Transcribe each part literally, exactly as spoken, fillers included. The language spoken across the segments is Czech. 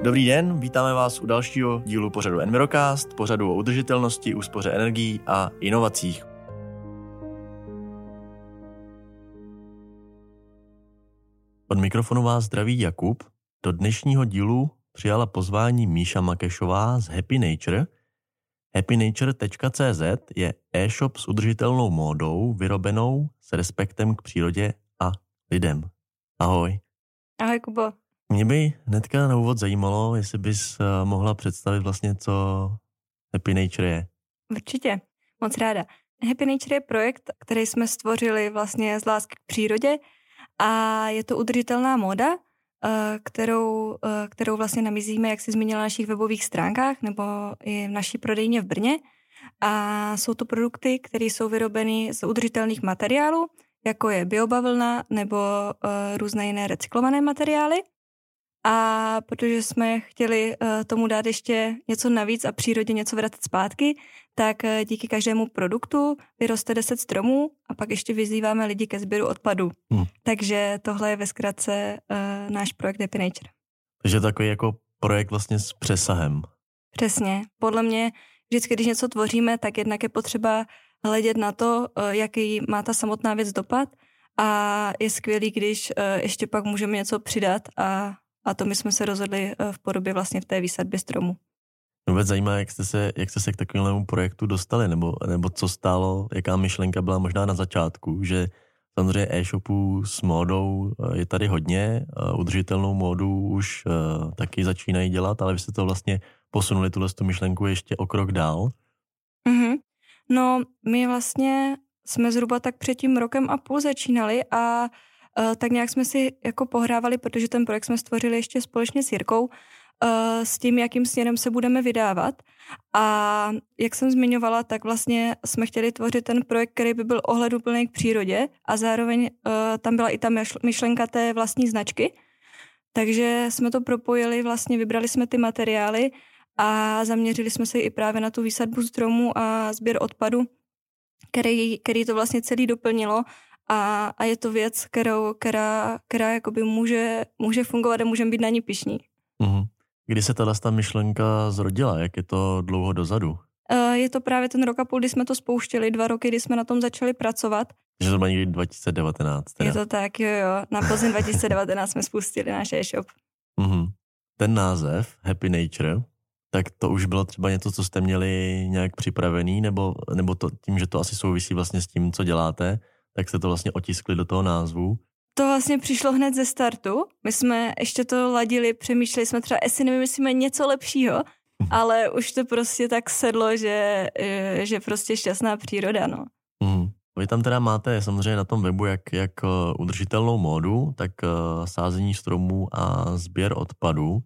Dobrý den, vítáme vás u dalšího dílu pořadu Envirocast, pořadu o udržitelnosti, úspoře energií a inovacích. Od mikrofonu vás zdraví Jakub. Do dnešního dílu přijala pozvání Míša Makešová z Happy Nature. happy nature tečka cé zet je e-shop s udržitelnou módou, vyrobenou s respektem k přírodě a lidem. Ahoj. Ahoj, Kubo. Mě by hnedka na úvod zajímalo, jestli bys mohla představit vlastně, co Happy Nature je. Určitě, moc ráda. Happy Nature je projekt, který jsme stvořili vlastně z lásky k přírodě a je to udržitelná móda, kterou, kterou vlastně nabízíme, jak jsi zmínila, na našich webových stránkách nebo i v naší prodejně v Brně. A jsou to produkty, které jsou vyrobeny z udržitelných materiálů, jako je biobavlna nebo různé jiné recyklované materiály. A protože jsme chtěli tomu dát ještě něco navíc a přírodě něco vracet zpátky, tak díky každému produktu vyroste deset stromů a pak ještě vyzýváme lidi ke sběru odpadu. Hmm. Takže tohle je ve zkratce uh, náš projekt Happy Nature. Takže takový jako projekt vlastně s přesahem. Přesně. Podle mě vždycky, když něco tvoříme, tak jednak je potřeba hledět na to, uh, jaký má ta samotná věc dopad a je skvělý, když uh, ještě pak můžeme něco přidat a A to my jsme se rozhodli v podobě vlastně v té výsadbě stromu. Vůbec zajímá, jak jste se, jak jste se k takovému projektu dostali, nebo, nebo co stálo, jaká myšlenka byla možná na začátku, že samozřejmě e-shopů s módou je tady hodně, udržitelnou módu už uh, taky začínají dělat, ale vy jste to vlastně posunuli tuhle myšlenku ještě o krok dál. Mm-hmm. No, my vlastně jsme zhruba tak před tím rokem a půl začínali a Uh, tak nějak jsme si jako pohrávali, protože ten projekt jsme stvořili ještě společně s Jirkou, uh, s tím, jakým směrem se budeme vydávat. A jak jsem zmiňovala, tak vlastně jsme chtěli tvořit ten projekt, který by byl ohleduplný k přírodě a zároveň uh, tam byla i ta myšlenka té vlastní značky. Takže jsme to propojili, vlastně vybrali jsme ty materiály a zaměřili jsme se i právě na tu výsadbu stromů a sběr odpadu, který, který to vlastně celý doplnilo. A, a je to věc, kterou, která, která jakoby může, může fungovat a můžeme být na ní pyšní. Mm-hmm. Kdy se tato ta myšlenka zrodila? Jak je to dlouho dozadu? Uh, je to právě ten rok a půl, kdy jsme to spouštěli, dva roky, kdy jsme na tom začali pracovat. Že to bylo někdy dva tisíce devatenáct. Teda. Je to tak, jo, jo. Na podzim dva tisíce devatenáct jsme spustili náš e-shop. Mm-hmm. Ten název, Happy Nature, tak to už bylo třeba něco, co jste měli nějak připravený, nebo, nebo to, tím, že to asi souvisí vlastně s tím, co děláte, tak jste to vlastně otiskli do toho názvu? To vlastně přišlo hned ze startu. My jsme ještě to ladili, přemýšleli jsme třeba, jestli nevymyslíme něco lepšího, ale už to prostě tak sedlo, že, že prostě šťastná příroda, no. Mm. Vy tam teda máte samozřejmě na tom webu jak, jak udržitelnou módu, tak sázení stromů a sběr odpadů.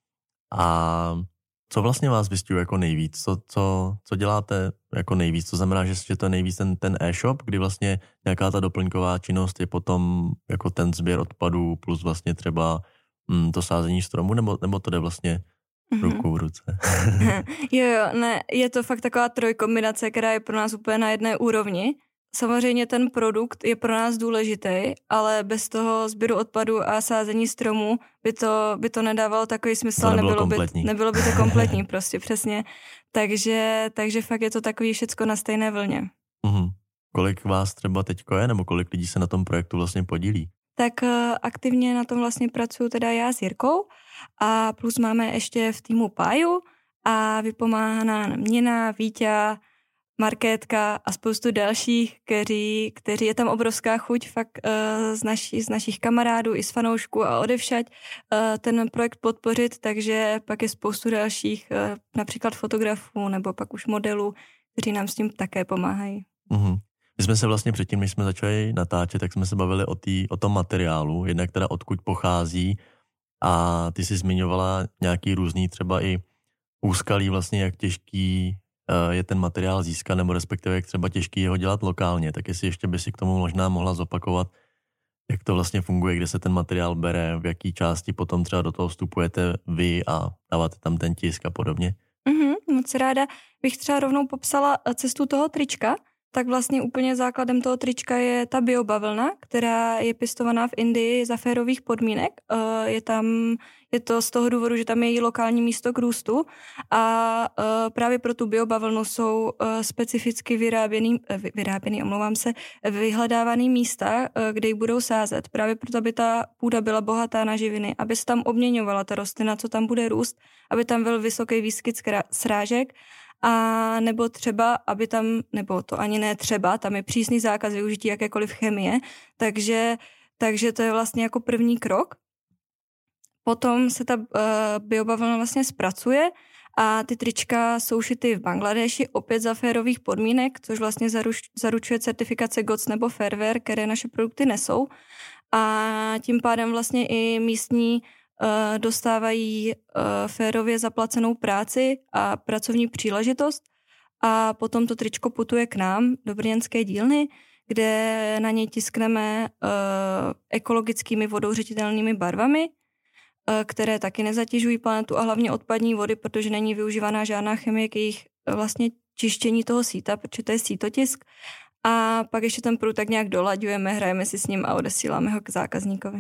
A co vlastně vás vystihuje jako nejvíc? Co, co, co děláte jako nejvíc? To znamená, že, že to je nejvíc ten, ten e-shop, kdy vlastně nějaká ta doplňková činnost je potom jako ten sběr odpadů plus vlastně třeba mm, to sázení stromu, nebo, nebo to jde vlastně ruku v ruce? jo, jo, ne, je to fakt taková trojkombinace, která je pro nás úplně na jedné úrovni. Samozřejmě ten produkt je pro nás důležitý, ale bez toho sběru odpadu a sázení stromů by to, by to nedávalo takový smysl, to nebylo, nebylo, kompletní. by, nebylo by to kompletní, prostě přesně. Takže, takže fakt je to takový všecko na stejné vlně. Uhum. Kolik vás třeba teďko je, nebo kolik lidí se na tom projektu vlastně podílí? Tak uh, aktivně na tom vlastně pracuju teda já s Jirkou a plus máme ještě v týmu Páju a vypomáhá nám Nina, Víťa, Markétka a spoustu dalších, kteří, kteří je tam obrovská chuť fakt uh, z, naši, z našich kamarádů i z fanoušků a odevšať uh, ten projekt podpořit, takže pak je spoustu dalších, uh, například fotografů nebo pak už modelů, kteří nám s tím také pomáhají. Mm-hmm. My jsme se vlastně předtím, než jsme začali natáčet, tak jsme se bavili o, tý, o tom materiálu, jednak teda odkud pochází a ty jsi zmiňovala nějaký různý třeba i úskalí vlastně, jak těžký je ten materiál získat, nebo respektive jak třeba těžký je ho dělat lokálně, tak jestli ještě by si k tomu možná mohla zopakovat, jak to vlastně funguje, kde se ten materiál bere, v jaký části potom třeba do toho vstupujete vy a dáváte tam ten tisk a podobně. Mm-hmm, moc ráda bych třeba rovnou popsala cestu toho trička. tak vlastně úplně základem toho trička je ta biobavlna, která je pěstovaná v Indii za férových podmínek. Je tam, je to z toho důvodu, že tam je její lokální místo k růstu a právě pro tu biobavlnu jsou specificky vyráběný, vyráběný, omlouvám se, vyhledávaný místa, kde ji budou sázet. Právě proto, aby ta půda byla bohatá na živiny, aby se tam obměňovala ta rostlina, co tam bude růst, aby tam byl vysoký výskyt srážek. A nebo třeba, aby tam, nebo to ani ne třeba, tam je přísný zákaz využití jakékoliv chemie, takže, takže to je vlastně jako první krok. Potom se ta uh, biobavlna vlastně zpracuje a ty trička jsou šity v Bangladeši opět za férových podmínek, což vlastně zaruč, zaručuje certifikace G O T S nebo Fairware, které naše produkty nesou. A tím pádem vlastně i místní dostávají férově zaplacenou práci a pracovní příležitost a potom to tričko putuje k nám do brněnské dílny, kde na něj tiskneme ekologickými vodouřetitelnými barvami, které taky nezatěžují planetu a hlavně odpadní vody, protože není využívaná žádná chemie k jejich vlastně čištění toho síta, protože to je sítotisk. A pak ještě ten prut tak nějak dolaďujeme, hrajeme si s ním a odesíláme ho k zákazníkovi.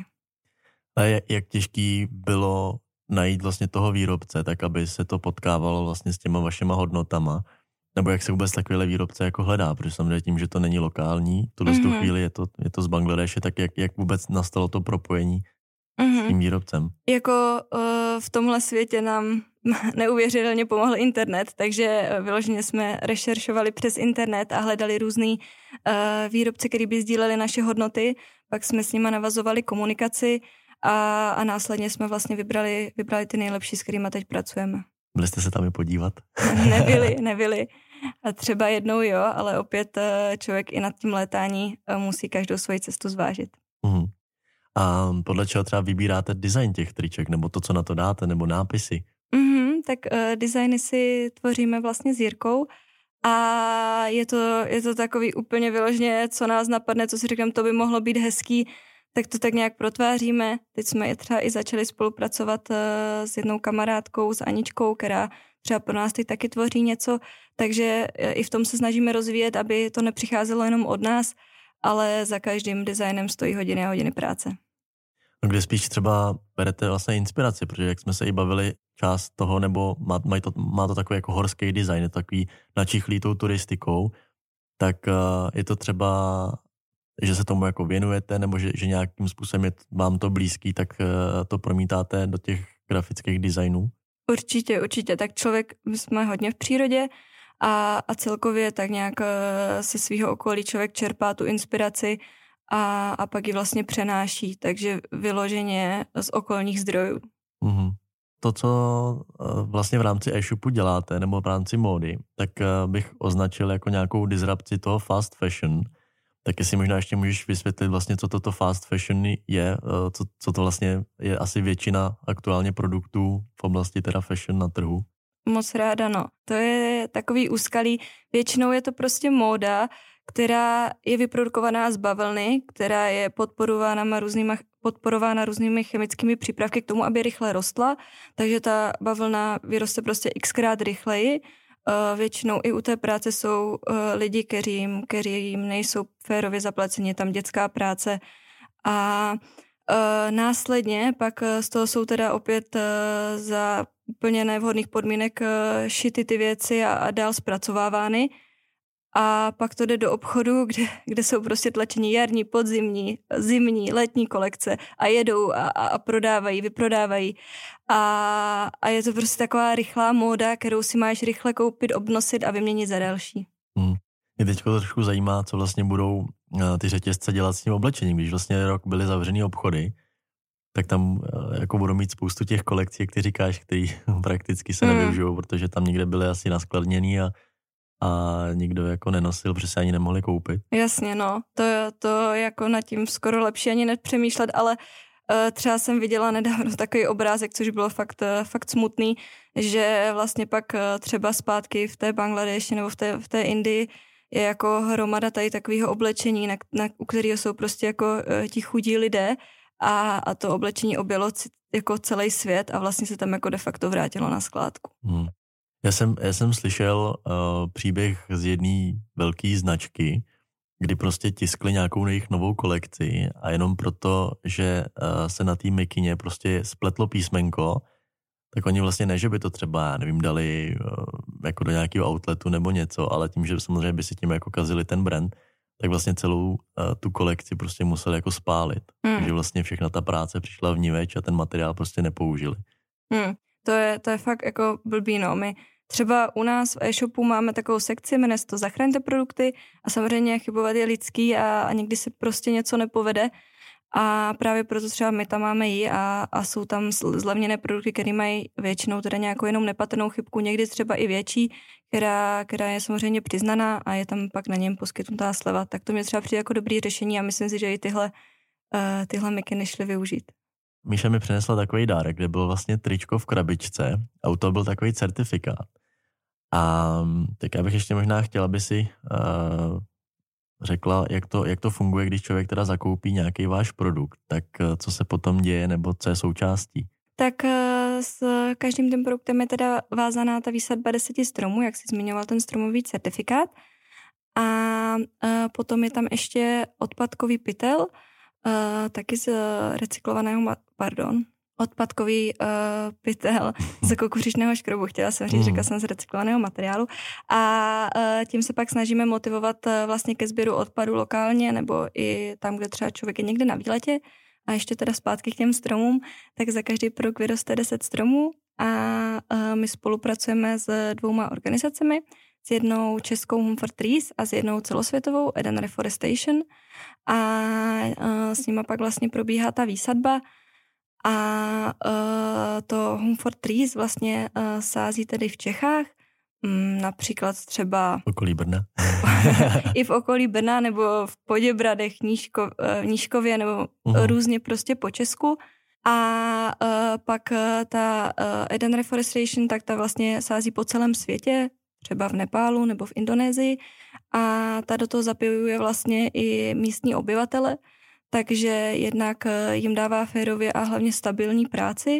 A jak těžký bylo najít vlastně toho výrobce, tak aby se to potkávalo vlastně s těma vašima hodnotama? Nebo jak se vůbec takovýhle výrobce jako hledá? Protože samozřejmě tím, že to není lokální, v tuhle mm-hmm. chvíli je to, je to z Bangladeše, tak jak, jak vůbec nastalo to propojení mm-hmm. s tím výrobcem? Jako uh, v tomhle světě nám neuvěřitelně pomohl internet, takže vyloženě jsme rešeršovali přes internet a hledali různý uh, výrobce, který by sdíleli naše hodnoty, pak jsme s nima navazovali komunikaci A, a následně jsme vlastně vybrali, vybrali ty nejlepší, s kterými teď pracujeme. Byli jste se tam i podívat? Nebyli, nebyli. A třeba jednou jo, ale opět člověk i nad tím létání musí každou svoji cestu zvážit. Uhum. A podle čeho třeba vybíráte design těch triček, nebo to, co na to dáte, nebo nápisy? Uhum, tak uh, designy si tvoříme vlastně s Jirkou a je to, je to takový úplně vyloženě, co nás napadne, co si říkám, to by mohlo být hezký, tak to tak nějak protváříme. Teď jsme je třeba i začali spolupracovat uh, s jednou kamarádkou, s Aničkou, která třeba pro nás teď taky tvoří něco, takže i v tom se snažíme rozvíjet, aby to nepřicházelo jenom od nás, ale za každým designem stojí hodiny a hodiny práce. No, kde spíš třeba berete vlastně inspiraci, protože jak jsme se i bavili, část toho, nebo má, má, to, má to takový jako horský design, je to takový načichlý tou turistikou, tak uh, je to třeba, že se tomu jako věnujete, nebo že, že nějakým způsobem je vám to blízký, tak uh, to promítáte do těch grafických designů? Určitě, určitě. Tak člověk, my jsme hodně v přírodě a, a celkově tak nějak uh, se svýho okolí člověk čerpá tu inspiraci a, a pak ji vlastně přenáší, takže vyloženě z okolních zdrojů. Mm-hmm. To, co vlastně v rámci e-shopu děláte, nebo v rámci módy, tak bych označil jako nějakou disrupci toho fast fashion. Tak jestli možná ještě můžeš vysvětlit vlastně, co toto fast fashion je, co, co to vlastně je asi většina aktuálně produktů v oblasti teda fashion na trhu. Moc ráda, no. To je takový úskalí. Většinou je to prostě móda, která je vyprodukovaná z bavlny, která je podporována různýma, podporována různými chemickými přípravky k tomu, aby rychle rostla, takže ta bavlna vyroste prostě xkrát rychleji. Uh, většinou i u té práce jsou uh, lidi, kteří jim, kteří jim nejsou férově zaplaceni, tam dětská práce a uh, následně pak uh, z toho jsou teda opět uh, za úplně nevhodných podmínek uh, šity ty věci a, a dál zpracovávány. A pak to jde do obchodu, kde, kde jsou prostě tlačení jarní, podzimní, zimní, letní kolekce a jedou a, a, a prodávají, vyprodávají. A, a je to prostě taková rychlá móda, kterou si máš rychle koupit, obnosit a vyměnit za další. Hmm. Mě teď trošku zajímá, co vlastně budou ty řetězce dělat s tím oblečením. Když vlastně rok byly zavřený obchody, tak tam jako budou mít spoustu těch kolekcí, jak ty říkáš, který prakticky se hmm. nevyužijou, protože tam někde byly asi naskladněný a a nikdo jako nenosil, protože se ani nemohli koupit. Jasně, no. To, to jako nad tím skoro lepší ani nepřemýšlet, ale uh, třeba jsem viděla nedávno takový obrázek, což bylo fakt, uh, fakt smutný, že vlastně pak uh, třeba zpátky v té Bangladeši nebo v té, v té Indii je jako hromada tady takového oblečení, na, na, u kterého jsou prostě jako uh, ti chudí lidé a, a to oblečení objelo c- jako celý svět a vlastně se tam jako de facto vrátilo na skládku. Hmm. Já jsem, já jsem slyšel uh, příběh z jedné velké značky, kdy prostě tiskli nějakou jejich novou kolekci a jenom proto, že uh, se na té mikině prostě spletlo písmenko, tak oni vlastně ne, že by to třeba, já nevím, dali uh, jako do nějakého outletu nebo něco, ale tím, že samozřejmě by si tím jako kazili ten brand, tak vlastně celou uh, tu kolekci prostě museli jako spálit. Hmm. Takže vlastně všechna ta práce přišla vniveč a ten materiál prostě nepoužili. Hmm. To je, to je fakt jako blbý, no. My třeba u nás v e-shopu máme takovou sekci, jmenuje se to Zachraňte produkty a samozřejmě chybovat je lidský a, a někdy se prostě něco nepovede a právě proto třeba my tam máme ji a, a jsou tam zlevněné produkty, které mají většinou teda nějakou jenom nepatrnou chybku, někdy třeba i větší, která, která je samozřejmě přiznaná a je tam pak na něm poskytnutá sleva. Tak to mě třeba přijde jako dobrý řešení a myslím si, že i tyhle, uh, tyhle mikiny šly využít. Míša mi přinesla takový dárek, kde bylo vlastně tričko v krabičce a u toho byl takový certifikát. A tak já bych ještě možná chtěla, aby si uh, řekla, jak to, jak to funguje, když člověk teda zakoupí nějaký váš produkt, tak uh, co se potom děje nebo co je součástí? Tak uh, s každým tím produktem je teda vázaná ta výsadba deseti stromů, jak jsi zmiňoval ten stromový certifikát. A uh, potom je tam ještě odpadkový pytel, Uh, taky z uh, recyklovaného, ma- pardon, odpadkový uh, pytel z kukuřičného škrobu, chtěla jsem říct, mm. řekla jsem z recyklovaného materiálu a uh, tím se pak snažíme motivovat uh, vlastně ke sběru odpadu lokálně nebo i tam, kde třeba člověk je někde na výletě a ještě teda zpátky k těm stromům, tak za každý produkt vyroste deset stromů a uh, my spolupracujeme s dvouma organizacemi, s jednou českou Home for Trees a s jednou celosvětovou Eden Reforestation a uh, s nima pak vlastně probíhá ta výsadba a uh, to Home for Trees vlastně uh, sází tedy v Čechách, um, například třeba v okolí Brna. i v okolí Brna nebo v Poděbradech, Nížko, uh, Nížkově nebo uh-huh. různě prostě po Česku. A uh, pak uh, ta uh, Eden Reforestation, tak ta vlastně sází po celém světě, třeba v Nepálu nebo v Indonésii a ta do toho zapojuje vlastně i místní obyvatele, takže jednak jim dává férově a hlavně stabilní práci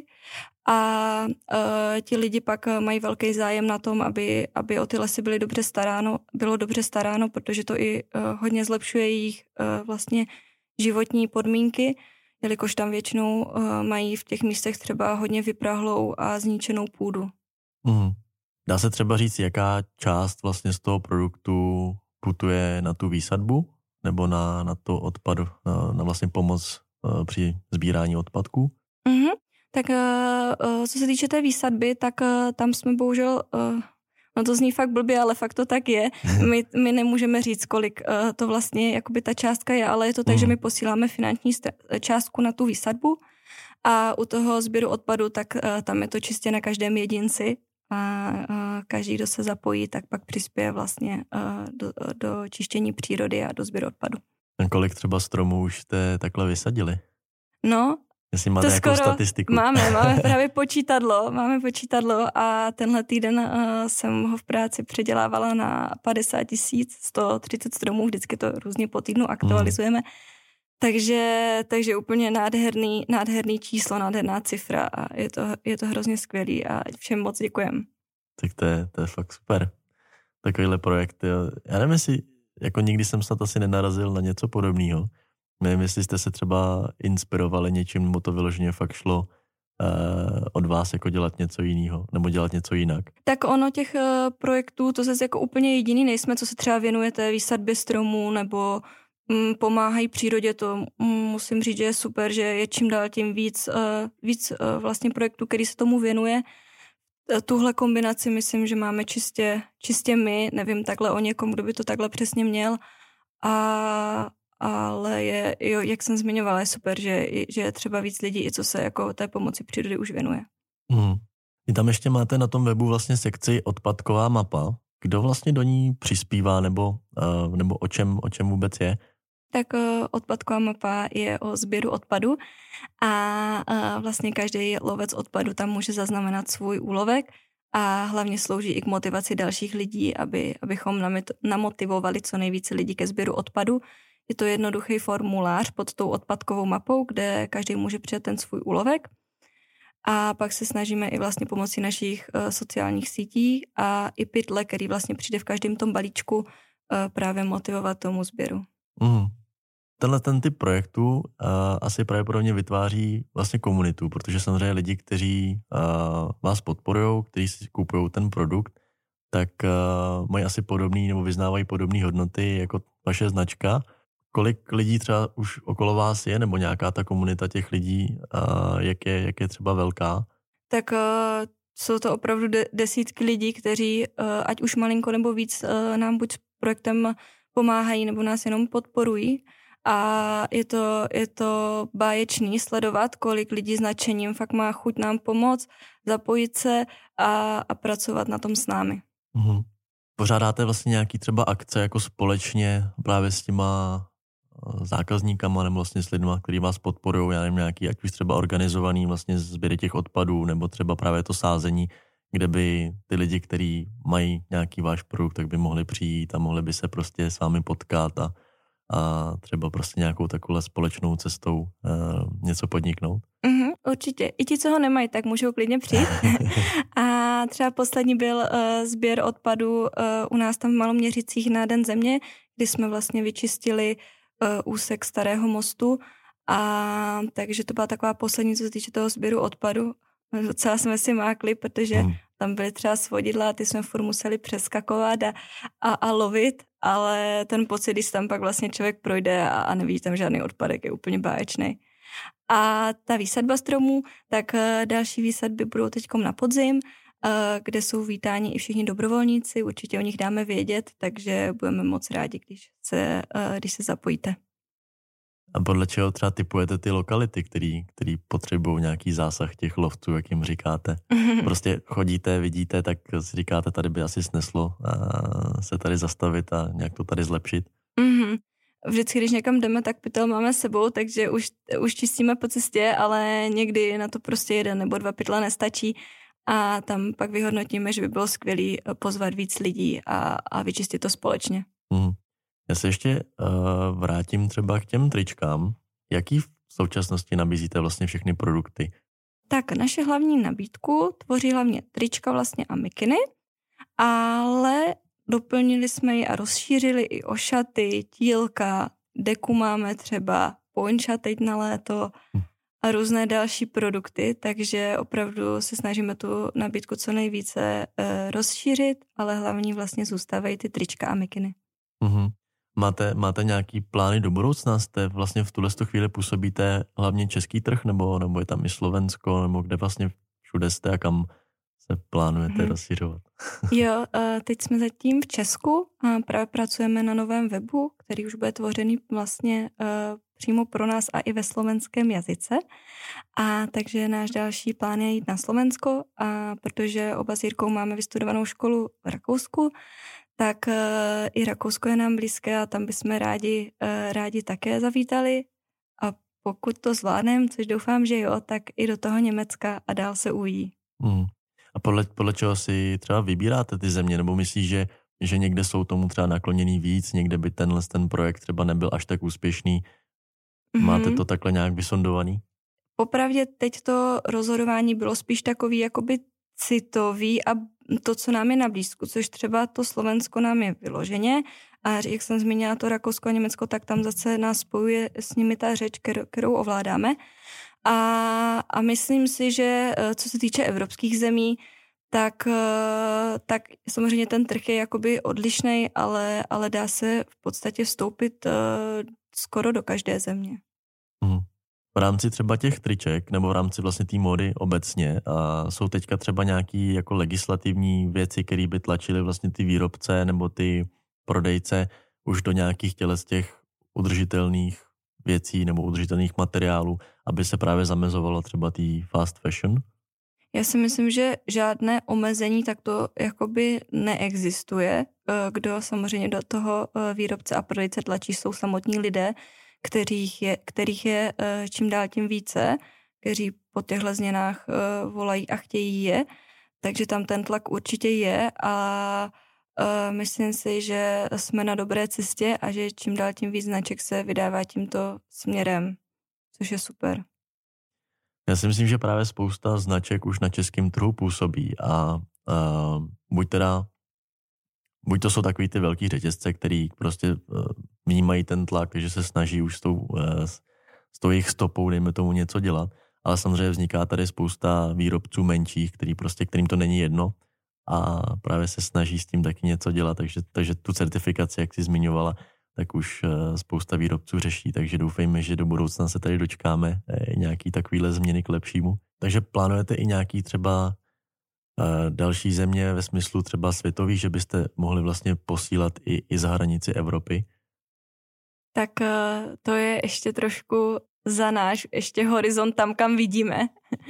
a uh, ti lidi pak mají velký zájem na tom, aby, aby o ty lesy byly dobře staráno, bylo dobře staráno, protože to i uh, hodně zlepšuje jejich uh, vlastně životní podmínky, jelikož tam většinou uh, mají v těch místech třeba hodně vyprahlou a zničenou půdu. Mm. Dá se třeba říct, jaká část vlastně z toho produktu putuje na tu výsadbu nebo na, na to odpad, na, na vlastně pomoc uh, při sbírání odpadků? Mm-hmm. Tak uh, co se týče té výsadby, tak uh, tam jsme bohužel, uh, no to zní fakt blbě, ale fakt to tak je. My, my nemůžeme říct, kolik uh, to vlastně jakoby ta částka je, ale je to tak, mm. že my posíláme finanční st- částku na tu výsadbu a u toho sběru odpadu, tak uh, tam je to čistě na každém jedinci. A každý, kdo se zapojí, tak pak přispěje vlastně do, do čištění přírody a do sběru odpadu. A kolik třeba stromů už jste takhle vysadili? No, jestli máte nějakou statistiku. Máme, máme právě počítadlo, máme počítadlo a tenhle týden uh, jsem ho v práci předělávala na padesát tisíc sto třicet stromů, vždycky to různě po týdnu aktualizujeme. Hmm. Takže, takže úplně nádherný, nádherný číslo, nádherná cifra a je to, je to hrozně skvělý a všem moc děkujem. Tak to je, to je fakt super. Takovýhle projekt. Jo. Já nevím, jestli jako nikdy jsem snad asi nenarazil na něco podobného. Nevím, jestli jste se třeba inspirovali něčím, nebo to vyloženě fakt šlo uh, od vás jako dělat něco jiného, nebo dělat něco jinak. Tak ono těch uh, projektů, to zase jako úplně jediný nejsme, co se třeba věnujete výsadbě stromů, nebo pomáhají přírodě, to musím říct, že je super, že je čím dál tím víc, víc vlastně projektů, který se tomu věnuje. Tuhle kombinaci myslím, že máme čistě, čistě my, nevím takhle o někom, kdo by to takhle přesně měl, a, ale je, jo, jak jsem zmiňovala, je super, že, že je třeba víc lidí, i co se jako té pomoci přírody už věnuje. Hmm. Vy tam ještě máte na tom webu vlastně sekci odpadková mapa. Kdo vlastně do ní přispívá, nebo, nebo o čem, o čem vůbec je? Tak odpadková mapa je o sběru odpadu a vlastně každý lovec odpadu tam může zaznamenat svůj úlovek a hlavně slouží i k motivaci dalších lidí, aby, abychom namotivovali co nejvíce lidí ke sběru odpadu. Je to jednoduchý formulář pod tou odpadkovou mapou, kde každý může přidat ten svůj úlovek A pak se snažíme i vlastně pomocí našich uh, sociálních sítí a i pytle, který vlastně přijde v každém tom balíčku, uh, právě motivovat tomu sběru. Mm. Tenhle ten typ projektu uh, asi pravděpodobně vytváří vlastně komunitu, protože samozřejmě lidi, kteří uh, vás podporují, kteří si kupují ten produkt, tak uh, mají asi podobný nebo vyznávají podobné hodnoty jako vaše značka. Kolik lidí třeba už okolo vás je, nebo nějaká ta komunita těch lidí, uh, jak, je, jak je třeba velká? Tak uh, jsou to opravdu de- desítky lidí, kteří uh, ať už malinko nebo víc uh, nám buď s projektem pomáhají, nebo nás jenom podporují. A je to, je to báječný sledovat, kolik lidí s nadšením fakt má chuť nám pomoct, zapojit se a, a pracovat na tom s námi. Mhm. Pořádáte vlastně nějaký třeba akce jako společně právě s těma zákazníkama nebo vlastně s lidma, kteří vás podporují, já nevím, nějaký, ať už třeba organizovaný vlastně sběry těch odpadů, nebo třeba právě to sázení, kde by ty lidi, kteří mají nějaký váš produkt, tak by mohli přijít a mohli by se prostě s vámi potkat a, a třeba prostě nějakou takovou společnou cestou uh, něco podniknout. Mm-hmm, určitě. I ti, co ho nemají, tak můžou klidně přijít. A třeba poslední byl uh, sběr odpadů uh, u nás tam v Maloměřicích na Den země, kdy jsme vlastně vyčistili uh, úsek Starého mostu, a takže to byla taková poslední, co se týče toho sběru odpadu. Docela jsme si mákli, protože hmm. tam byly třeba svodidla a ty jsme furt museli přeskakovat a, a, a lovit, ale ten pocit, když tam pak vlastně člověk projde a, a nevidí tam žádný odpadek, je úplně báječný. A ta výsadba stromů, tak další výsadby budou teďkom na podzim, kde jsou vítáni i všichni dobrovolníci, určitě o nich dáme vědět, takže budeme moc rádi, když se, když se zapojíte. A podle čeho třeba typujete ty lokality, který, který potřebují nějaký zásah těch lovců, jak jim říkáte? Prostě chodíte, vidíte, tak si říkáte, tady by asi sneslo a se tady zastavit a nějak to tady zlepšit? Mm-hmm. Vždycky, když někam jdeme, tak pytel máme s sebou, takže už, už čistíme po cestě, ale někdy na to prostě jeden nebo dva pytle nestačí a tam pak vyhodnotíme, že by bylo skvělý pozvat víc lidí a, a vyčistit to společně. Mm. Já se ještě uh, vrátím třeba k těm tričkám. Jaký v současnosti nabízíte vlastně všechny produkty? Tak naše hlavní nabídku tvoří hlavně trička vlastně a mikiny, ale doplnili jsme ji a rozšířili i o šaty, tílka, deku máme třeba, ponča teď na léto a různé další produkty, takže opravdu se snažíme tu nabídku co nejvíce uh, rozšířit, ale hlavně vlastně zůstávají ty trička a mikiny. Mm-hmm. Máte, máte nějaký plány do budoucna? Jste vlastně v tuhle chvíli působíte hlavně český trh, nebo, nebo je tam i Slovensko, nebo kde vlastně všude jste a kam se plánujete hmm. rozšiřovat? Jo, teď jsme zatím v Česku a právě pracujeme na novém webu, který už bude tvořený vlastně přímo pro nás a i ve slovenském jazyce. A takže náš další plán je jít na Slovensko, a protože oba s Jirkou máme vystudovanou školu v Rakousku, tak uh, i Rakousko je nám blízké a tam bychom rádi, uh, rádi také zavítali. A pokud to zvládneme, což doufám, že jo, tak i do toho Německa a dál se ují. Hmm. A podle, podle čeho si třeba vybíráte ty země? Nebo myslíš, že, že někde jsou tomu třeba nakloněný víc, někde by tenhle ten projekt třeba nebyl až tak úspěšný? Máte mm-hmm. to takhle nějak vysondovaný? Popravdě teď to rozhodování bylo spíš takový jakoby citový a to, co nám je na blízku, což třeba to Slovensko nám je vyloženě a jak jsem zmínila to Rakousko a Německo, tak tam zase nás spojuje s nimi ta řeč, kterou ovládáme. A, a myslím si, že co se týče evropských zemí, tak, tak samozřejmě ten trh je jakoby odlišnej, ale, ale dá se v podstatě vstoupit skoro do každé země. Hmm. V rámci třeba těch triček, nebo v rámci vlastně té módy obecně, a jsou teďka třeba nějaký jako legislativní věci, které by tlačily vlastně ty výrobce nebo ty prodejce už do nějakých těle z těch udržitelných věcí nebo udržitelných materiálů, aby se právě zamezovalo třeba tý fast fashion? Já si myslím, že žádné omezení takto jakoby neexistuje. Kdo samozřejmě do toho výrobce a prodejce tlačí, jsou samotní lidé, kterých je, kterých je čím dál tím více, kteří po těchto změnách volají a chtějí je. Takže tam ten tlak určitě je a myslím si, že jsme na dobré cestě a že čím dál tím víc značek se vydává tímto směrem, což je super. Já si myslím, že právě spousta značek už na českém trhu působí a uh, buď teda, buď to jsou takový ty velký řetězce, který prostě uh, vnímají ten tlak, že se snaží už s tou, uh, s tou jejich stopou, dejme tomu, něco dělat, ale samozřejmě vzniká tady spousta výrobců menších, který prostě, kterým to není jedno a právě se snaží s tím taky něco dělat, takže, takže tu certifikaci, jak jsi zmiňovala, tak už spousta výrobců řeší, takže doufejme, že do budoucna se tady dočkáme nějaký takovýhle změny k lepšímu. Takže plánujete i nějaký třeba další země ve smyslu třeba světový, že byste mohli vlastně posílat i, i za hranici Evropy? Tak to je ještě trošku za náš ještě horizont tam, kam vidíme.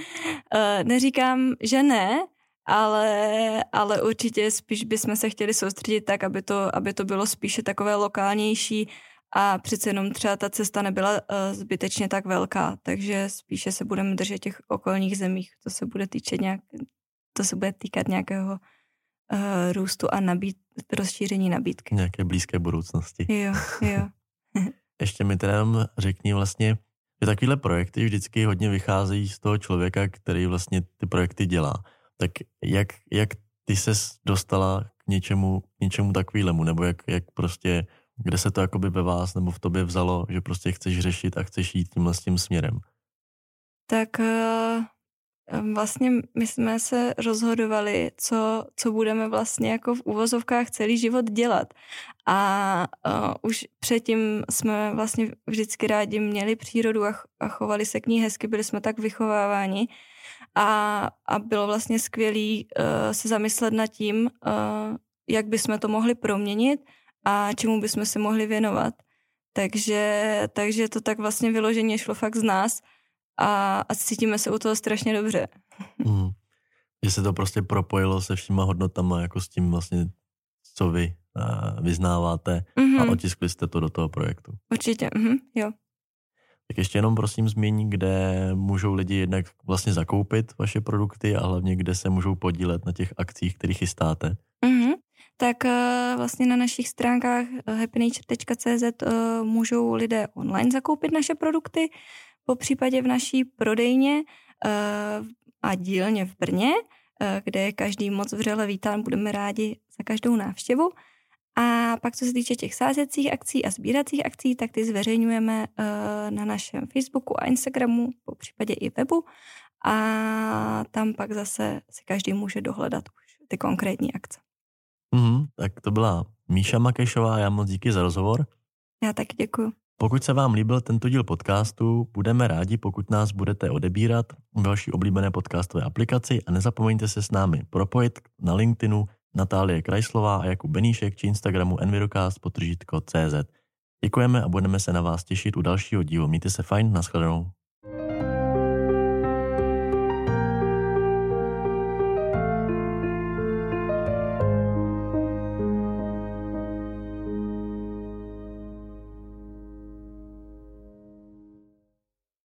Neříkám, že ne, ale, ale určitě spíš bychom se chtěli soustředit tak, aby to, aby to bylo spíše takové lokálnější a přece jenom třeba ta cesta nebyla uh, zbytečně tak velká, takže spíše se budeme držet těch okolních zemích, to se bude týčet nějak, to se bude týkat nějakého uh, růstu a nabít, rozšíření nabídky. Nějaké blízké budoucnosti. Jo, jo. Ještě mi teda jenom řekni vlastně, že takovýhle projekty vždycky hodně vycházejí z toho člověka, který vlastně ty projekty dělá. Tak jak, jak ty ses dostala k něčemu, k něčemu takovýhlemu, nebo jak, jak prostě, kde se to jakoby ve vás nebo v tobě vzalo, že prostě chceš řešit a chceš jít tímhle s tím směrem? Tak vlastně my jsme se rozhodovali, co, co budeme vlastně jako v uvozovkách celý život dělat. A uh, už předtím jsme vlastně vždycky rádi měli přírodu a, a chovali se k ní hezky, byli jsme tak vychováváni. A, a bylo vlastně skvělý uh, se zamyslet nad tím, uh, jak bychom to mohli proměnit a čemu bychom se mohli věnovat. Takže, takže to tak vlastně vyloženě šlo fakt z nás a, a cítíme se u toho strašně dobře. Mm. Že se to prostě propojilo se všema hodnotama, jako s tím vlastně, co vy uh, vyznáváte mm-hmm. a otiskli jste to do toho projektu. Určitě, mm-hmm, jo. Tak ještě jenom prosím zmíň, kde můžou lidi jednak vlastně zakoupit vaše produkty a hlavně kde se můžou podílet na těch akcích, které chystáte. Mm-hmm. Tak uh, vlastně na našich stránkách happy nature tečka cé zet uh, můžou lidé online zakoupit naše produkty, po případě v naší prodejně uh, a dílně v Brně, uh, kde je každý moc vřele vítán, budeme rádi za každou návštěvu. A pak, co se týče těch sázecích akcí a sbíracích akcí, tak ty zveřejňujeme uh, na našem Facebooku a Instagramu, po případě i webu. A tam pak zase si každý může dohledat už ty konkrétní akce. Mm, tak to byla Míša Makešová, já moc díky za rozhovor. Já taky děkuju. Pokud se vám líbil tento díl podcastu, budeme rádi, pokud nás budete odebírat v vaší oblíbené podcastové aplikaci a nezapomeňte se s námi propojit na LinkedInu Natálie Krajslová a Jakub Beníšek či Instagramu envirocast podtržítko cé zet. Děkujeme a budeme se na vás těšit u dalšího dílu. Mějte se fajn, nashledanou.